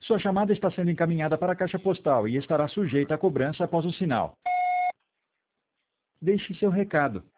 Sua chamada está sendo encaminhada para a caixa postal e estará sujeita a cobrança após o sinal. Deixe seu recado.